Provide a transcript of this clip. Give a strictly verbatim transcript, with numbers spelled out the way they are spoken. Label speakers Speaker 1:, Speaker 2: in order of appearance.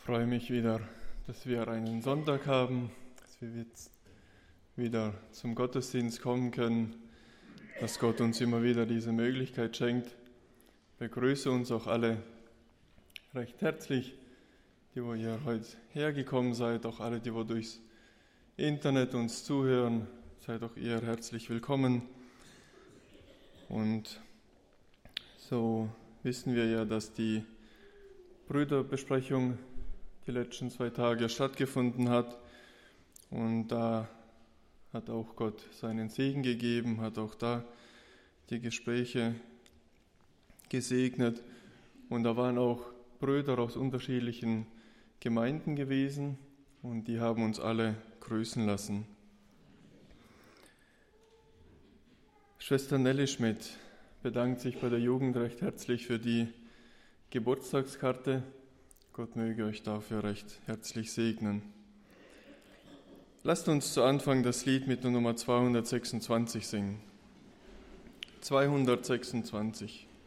Speaker 1: Ich freue mich wieder, dass wir einen Sonntag haben, dass wir jetzt wieder zum Gottesdienst kommen können, dass Gott uns immer wieder diese Möglichkeit schenkt. Ich begrüße uns auch alle recht herzlich, die, wo ihr heute hergekommen seid, auch alle, die, wo durchs Internet uns zuhören, seid auch ihr herzlich willkommen. Und so wissen wir ja, dass die Brüderbesprechung die letzten zwei Tage stattgefunden hat, und da hat auch Gott seinen Segen gegeben, hat auch da die Gespräche gesegnet, und da waren auch Brüder aus unterschiedlichen Gemeinden gewesen und die haben uns alle grüßen lassen. Schwester Nelly Schmidt bedankt sich bei der Jugend recht herzlich für die Geburtstagskarte. Gott möge euch dafür recht herzlich segnen. Lasst uns zu Anfang das Lied mit der Nummer zweihundertsechsundzwanzig singen. zweihundertsechsundzwanzig.